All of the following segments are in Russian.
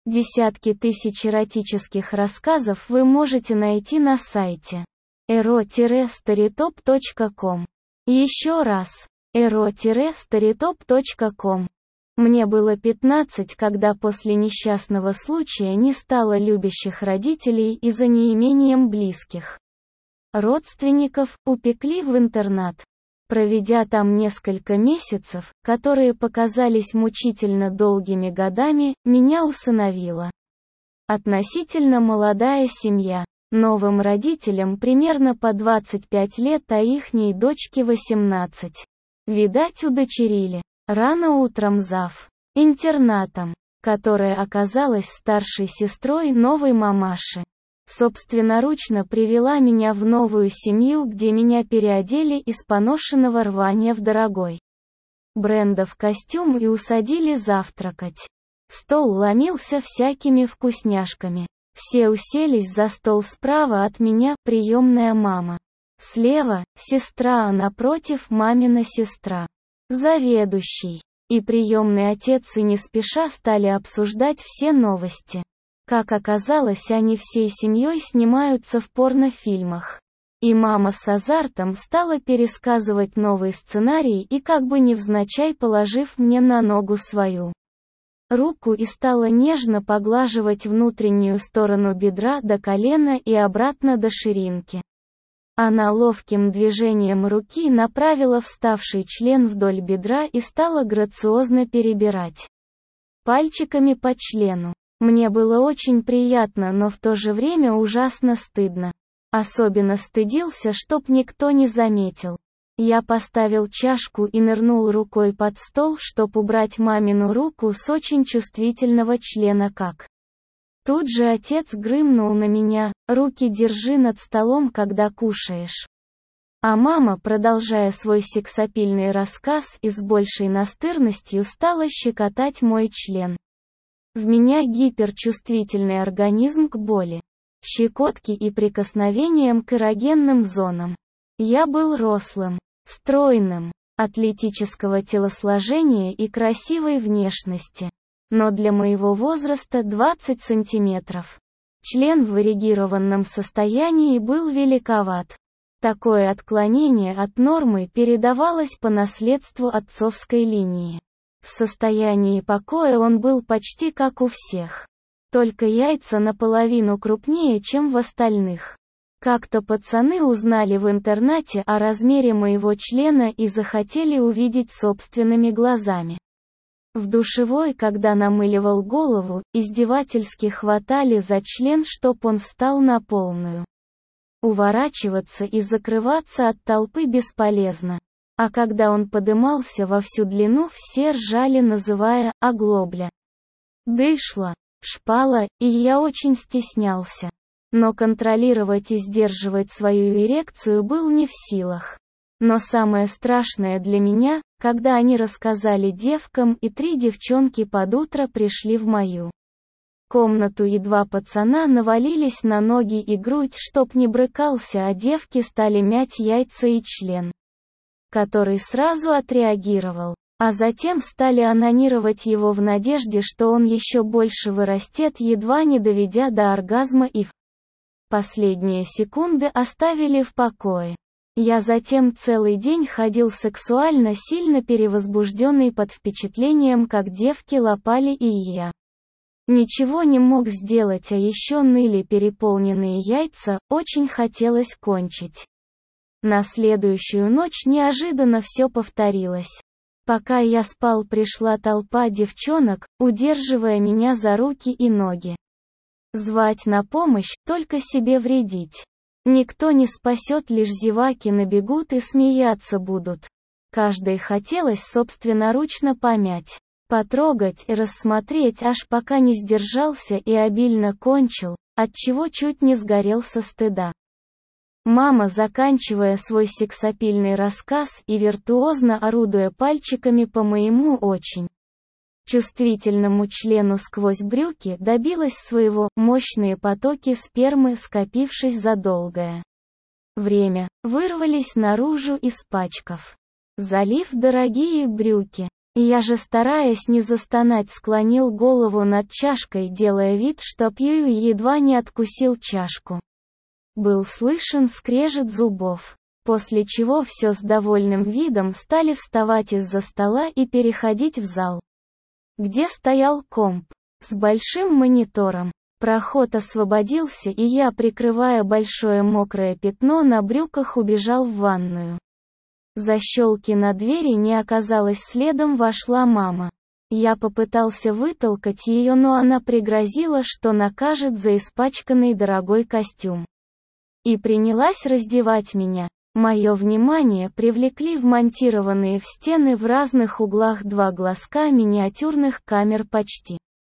Десятки тысяч эротических рассказов вы можете найти на сайте ero-storytop.com. Еще раз, ero-storytop.com. Мне было 15, когда после несчастного случая не стало любящих родителей и за неимением близких родственников, упекли в интернат. Проведя там несколько месяцев, которые показались мучительно долгими годами, меня усыновила относительно молодая семья. Новым родителям примерно по 25 лет, а ихней дочке 18. Видать, удочерили. Рано утром зав. Интернатом, которая оказалась старшей сестрой новой мамаши, собственноручно привела меня в новую семью, где меня переодели из поношенного рвания в дорогой брендов костюм и усадили завтракать. Стол ломился всякими вкусняшками. Все уселись за стол справа от меня, приемная мама. Слева – сестра, а напротив – мамина сестра. Заведующий и приемный отец и не спеша стали обсуждать все новости. Как оказалось, они всей семьей снимаются в порнофильмах. И мама с азартом стала пересказывать новый сценарий и как бы невзначай положив мне на ногу свою руку и стала нежно поглаживать внутреннюю сторону бедра до колена и обратно до ширинки. Она ловким движением руки направила вставший член вдоль бедра и стала грациозно перебирать пальчиками по члену. Мне было очень приятно, но в то же время ужасно стыдно. Особенно стыдился, чтоб никто не заметил. Я поставил чашку и нырнул рукой под стол, чтоб убрать мамину руку с очень чувствительного члена как. Тут же отец грымнул на меня: «Руки держи над столом, когда кушаешь». А мама, продолжая свой сексапильный рассказ и с большей настырностью, стала щекотать мой член. В меня гиперчувствительный организм к боли, щекотке и прикосновениям к эрогенным зонам. Я был рослым, стройным, атлетического телосложения и красивой внешности. Но для моего возраста 20 сантиметров. Член в эрегированном состоянии был великоват. Такое отклонение от нормы передавалось по наследству отцовской линии. В состоянии покоя он был почти как у всех. Только яйца наполовину крупнее, чем в остальных. Как-то пацаны узнали в интернате о размере моего члена и захотели увидеть собственными глазами. В душевой, когда намыливал голову, издевательски хватали за член, чтоб он встал на полную. Уворачиваться и закрываться от толпы бесполезно. А когда он подымался во всю длину, все ржали, называя «оглобля», «дышло», «шпала», и я очень стеснялся. Но контролировать и сдерживать свою эрекцию был не в силах. Но самое страшное для меня, когда они рассказали девкам, и 3 девчонки под утро пришли в мою комнату, и 2 пацана навалились на ноги и грудь, чтоб не брыкался, а девки стали мять яйца и член, который сразу отреагировал. А затем стали онанировать его в надежде, что он еще больше вырастет, едва не доведя до оргазма, и в последние секунды оставили в покое. Я затем целый день ходил сексуально сильно перевозбужденный под впечатлением, как девки лопали, и я ничего не мог сделать, а еще ныли переполненные яйца, очень хотелось кончить. На следующую ночь неожиданно все повторилось. Пока я спал, пришла толпа девчонок, удерживая меня за руки и ноги. Звать на помощь, только себе вредить. Никто не спасет, лишь зеваки набегут и смеяться будут. Каждой хотелось собственноручно помять, потрогать и рассмотреть, аж пока не сдержался и обильно кончил, отчего чуть не сгорел со стыда. Мама, заканчивая свой сексапильный рассказ и виртуозно орудуя пальчиками по моему очень чувствительному члену сквозь брюки, добилась своего, мощные потоки спермы, скопившись за долгое время, вырвались наружу, испачкав залив дорогие брюки. Я же, стараясь не застонать, склонил голову над чашкой, делая вид, что пью, и едва не откусил чашку. Был слышен скрежет зубов, после чего все с довольным видом стали вставать из-за стола и переходить в зал, где стоял комп с большим монитором. Проход освободился, и я, прикрывая большое мокрое пятно на брюках, убежал в ванную. Защелки на двери не оказалось, следом вошла мама. Я попытался вытолкать ее, но она пригрозила, что накажет за испачканный дорогой костюм. И принялась раздевать меня. Мое внимание привлекли вмонтированные в стены в разных углах два глазка миниатюрных камер, почти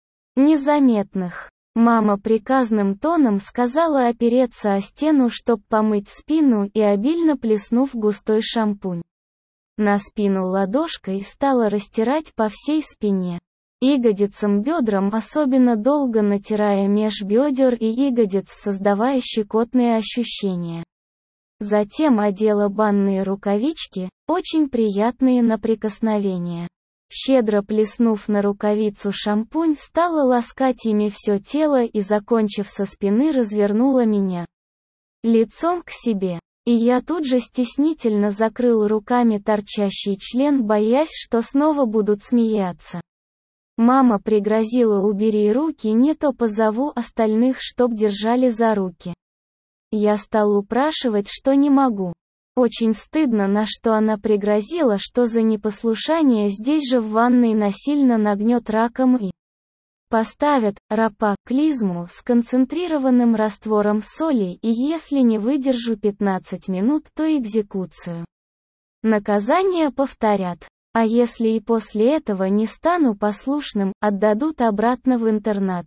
незаметных. Мама приказным тоном сказала опереться о стену, чтоб помыть спину, и, обильно плеснув густой шампунь на спину ладошкой, стала растирать по всей спине. Ягодицам, бедрам, особенно долго натирая меж бедер и ягодиц, создавая щекотные ощущения. Затем одела банные рукавички, очень приятные на прикосновение. Щедро плеснув на рукавицу шампунь, стала ласкать ими все тело и, закончив со спины, развернула меня лицом к себе. И я тут же стеснительно закрыл руками торчащий член, боясь, что снова будут смеяться. Мама пригрозила: убери руки, не то позову остальных, чтоб держали за руки. Я стал упрашивать, что не могу. Очень стыдно, на что она пригрозила, что за непослушание здесь же в ванной насильно нагнет раком и поставят клизму с концентрированным раствором соли, и если не выдержу 15 минут, то экзекуцию. Наказание повторят. А если и после этого не стану послушным, отдадут обратно в интернат.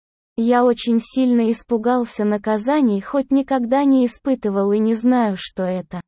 Я очень сильно испугался наказаний, хоть никогда не испытывал и не знаю, что это.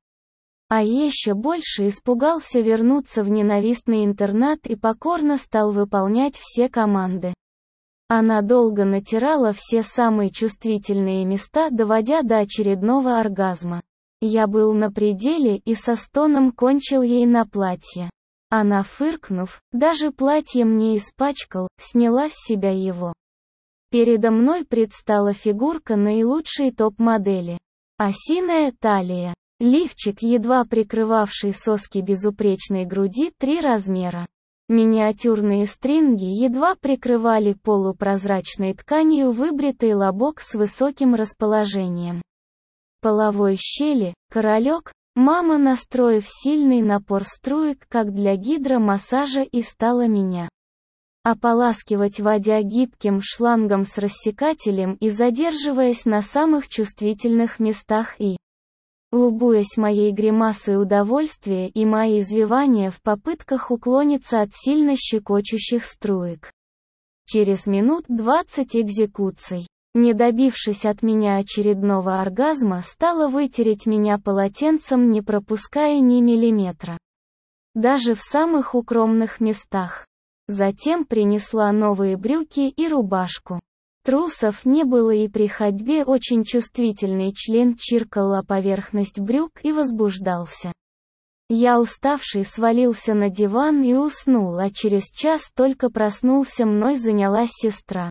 А еще больше испугался вернуться в ненавистный интернат и покорно стал выполнять все команды. Она долго натирала все самые чувствительные места, доводя до очередного оргазма. Я был на пределе и со стоном кончил ей на платье. Она, фыркнув, даже платье мне испачкал, сняла с себя его. Передо мной предстала фигурка наилучшей топ-модели. Осиная талия. Лифчик, едва прикрывавший соски безупречной груди, 3 размера. Миниатюрные стринги едва прикрывали полупрозрачной тканью выбритый лобок с высоким расположением половой щели. Королек. Мама, настроив сильный напор струек, как для гидромассажа, и стала меня ополаскивать, водя гибким шлангом с рассекателем и задерживаясь на самых чувствительных местах и лубуясь моей гримасой удовольствия и мои извивания в попытках уклониться от сильно щекочущих струек. Через минут 20 экзекуций, не добившись от меня очередного оргазма, стала вытереть меня полотенцем, не пропуская ни миллиметра. Даже в самых укромных местах. Затем принесла новые брюки и рубашку. Трусов не было, и при ходьбе очень чувствительный член чиркал о поверхность брюк и возбуждался. Я, уставший, свалился на диван и уснул, а через час только проснулся, мной занялась сестра.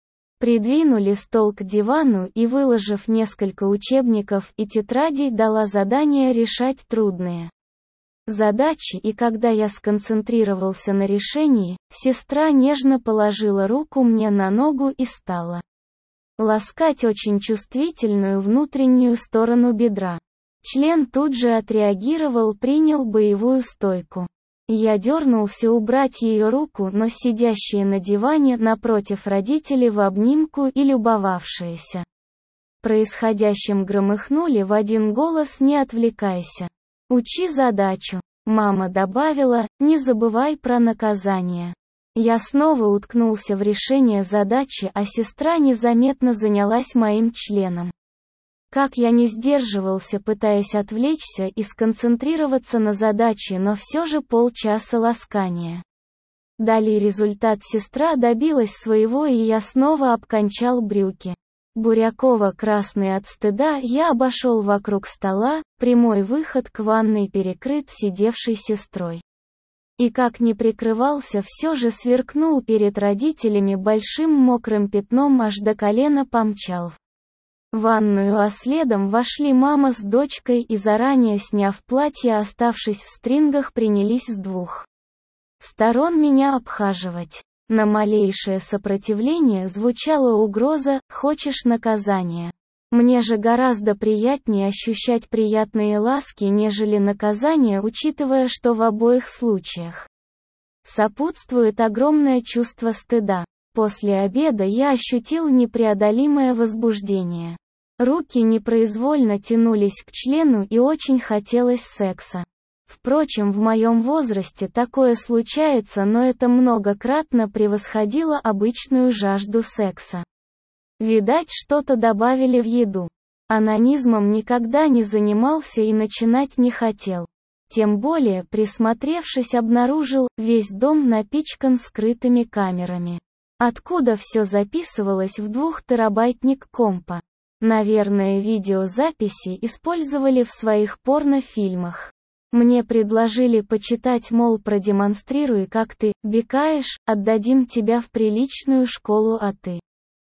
Придвинули стол к дивану и, выложив несколько учебников и тетрадей, дала задание решать трудные задачи, и когда я сконцентрировался на решении, сестра нежно положила руку мне на ногу и стала ласкать очень чувствительную внутреннюю сторону бедра. Член тут же отреагировал, принял боевую стойку. Я дернулся убрать ее руку, но сидящие на диване напротив родители в обнимку и любовавшиеся происходящим громыхнули в один голос: не отвлекайся. Учи задачу. Мама добавила: не забывай про наказание. Я снова уткнулся в решение задачи, а сестра незаметно занялась моим членом. Как я не сдерживался, пытаясь отвлечься и сконцентрироваться на задаче, но все же полчаса ласкания дали результат. Сестра добилась своего, и я снова обкончал брюки. Буряково-красный от стыда, я обошел вокруг стола, прямой выход к ванной перекрыт сидевшей сестрой. И как ни прикрывался, все же сверкнул перед родителями большим мокрым пятном, аж до колена помчал в ванную, а следом вошли мама с дочкой и, заранее сняв платье, оставшись в стрингах, принялись с двух сторон меня обхаживать. На малейшее сопротивление звучала угроза: «Хочешь наказания?» Мне же гораздо приятнее ощущать приятные ласки, нежели наказание, учитывая, что в обоих случаях сопутствует огромное чувство стыда. После обеда я ощутил непреодолимое возбуждение. Руки непроизвольно тянулись к члену и очень хотелось секса. Впрочем, в моем возрасте такое случается, но это многократно превосходило обычную жажду секса. Видать, что-то добавили в еду. Анонизмом никогда не занимался и начинать не хотел. Тем более, присмотревшись, обнаружил, весь дом напичкан скрытыми камерами. Откуда все записывалось в 2-терабайтник компа? Наверное, видеозаписи использовали в своих порнофильмах. Мне предложили почитать, мол, продемонстрируй, как ты бекаешь, отдадим тебя в приличную школу, а ты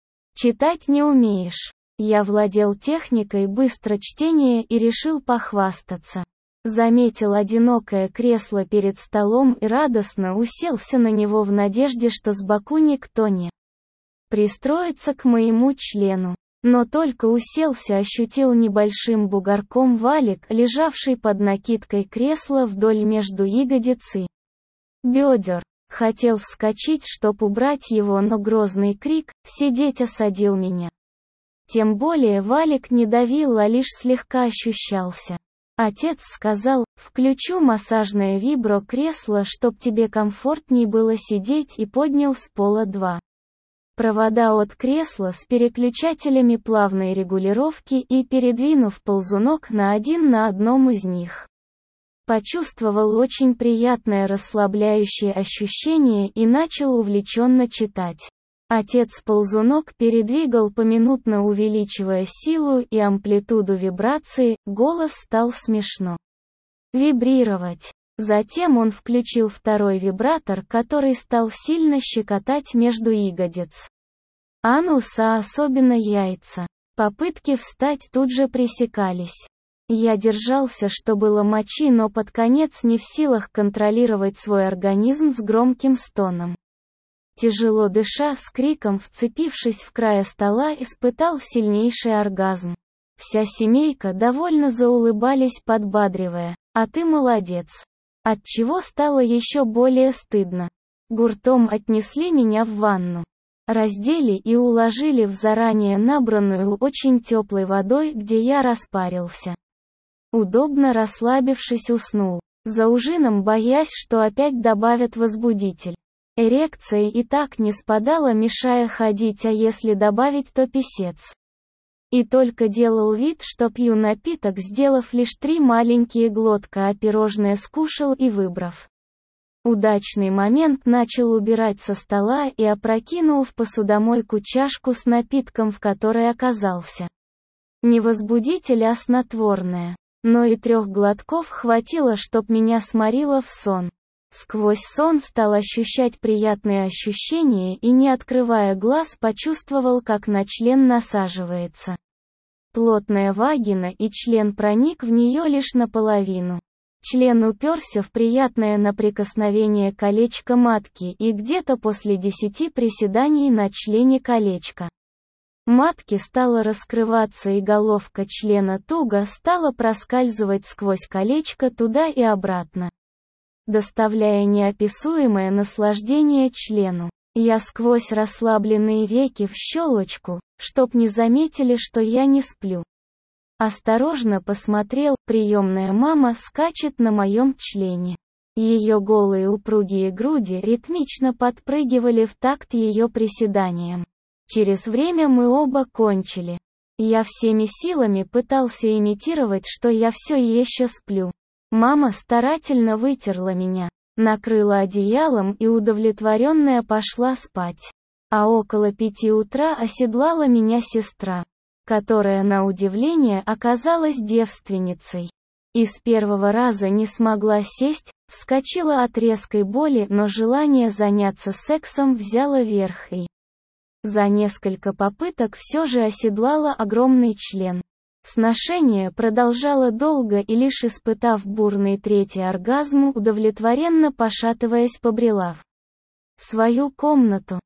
читать не умеешь. Я владел техникой быстрочтения и решил похвастаться. Заметил одинокое кресло перед столом и радостно уселся на него в надежде, что сбоку никто не пристроится к моему члену. Но только уселся, ощутил небольшим бугорком валик, лежавший под накидкой кресла вдоль между ягодиц и бедер. Хотел вскочить, чтоб убрать его, но грозный крик «Сидеть!» осадил меня. Тем более валик не давил, а лишь слегка ощущался. Отец сказал: «Включу массажное вибро-кресло, чтоб тебе комфортней было сидеть», и поднял с пола 2 провода от кресла с переключателями плавной регулировки и, передвинув ползунок на одном из них, почувствовал очень приятное расслабляющее ощущение и начал увлеченно читать. Отец ползунок передвигал, поминутно увеличивая силу и амплитуду вибрации, голос стал смешно вибрировать. Затем он включил второй вибратор, который стал сильно щекотать между ягодиц. Ануса, особенно яйца. Попытки встать тут же пресекались. Я держался, что было мочи, но под конец не в силах контролировать свой организм с громким стоном. Тяжело дыша, с криком вцепившись в край стола, испытал сильнейший оргазм. Вся семейка довольно заулыбались, подбадривая: «А ты молодец!» Отчего стало еще более стыдно. Гуртом отнесли меня в ванну. Раздели и уложили в заранее набранную очень теплой водой, где я распарился. Удобно расслабившись, уснул. За ужином, боясь, что опять добавят возбудитель. Эрекция и так не спадала, мешая ходить, а если добавить, то писец. И только делал вид, что пью напиток, сделав лишь 3 маленькие глотка, а пирожное скушал и, выбрав удачный момент, начал убирать со стола и, опрокинув в посудомойку чашку с напитком, в которой оказался не возбудитель, а снотворное. Но и 3 глотков хватило, чтоб меня сморило в сон. Сквозь сон стал ощущать приятные ощущения и, не открывая глаз, почувствовал, как на член насаживается плотная вагина, и член проник в нее лишь наполовину. Член уперся в приятное на прикосновение колечко матки, и где-то после 10 приседаний на члене колечко матки стало раскрываться, и головка члена туго стала проскальзывать сквозь колечко туда и обратно, доставляя неописуемое наслаждение члену. Я сквозь расслабленные веки в щелочку, чтоб не заметили, что я не сплю, осторожно посмотрел, приемная мама скачет на моем члене. Ее голые упругие груди ритмично подпрыгивали в такт ее приседаниям. Через время мы оба кончили. Я всеми силами пытался имитировать, что я все еще сплю. Мама старательно вытерла меня, накрыла одеялом и, удовлетворенная, пошла спать. А около 5 утра оседлала меня сестра, которая, на удивление, оказалась девственницей. И с первого раза не смогла сесть, вскочила от резкой боли, но желание заняться сексом взяло верх и за несколько попыток все же оседлала огромный член. Сношение продолжало долго, и лишь испытав бурный третий оргазм, удовлетворенно пошатываясь побрела в свою комнату.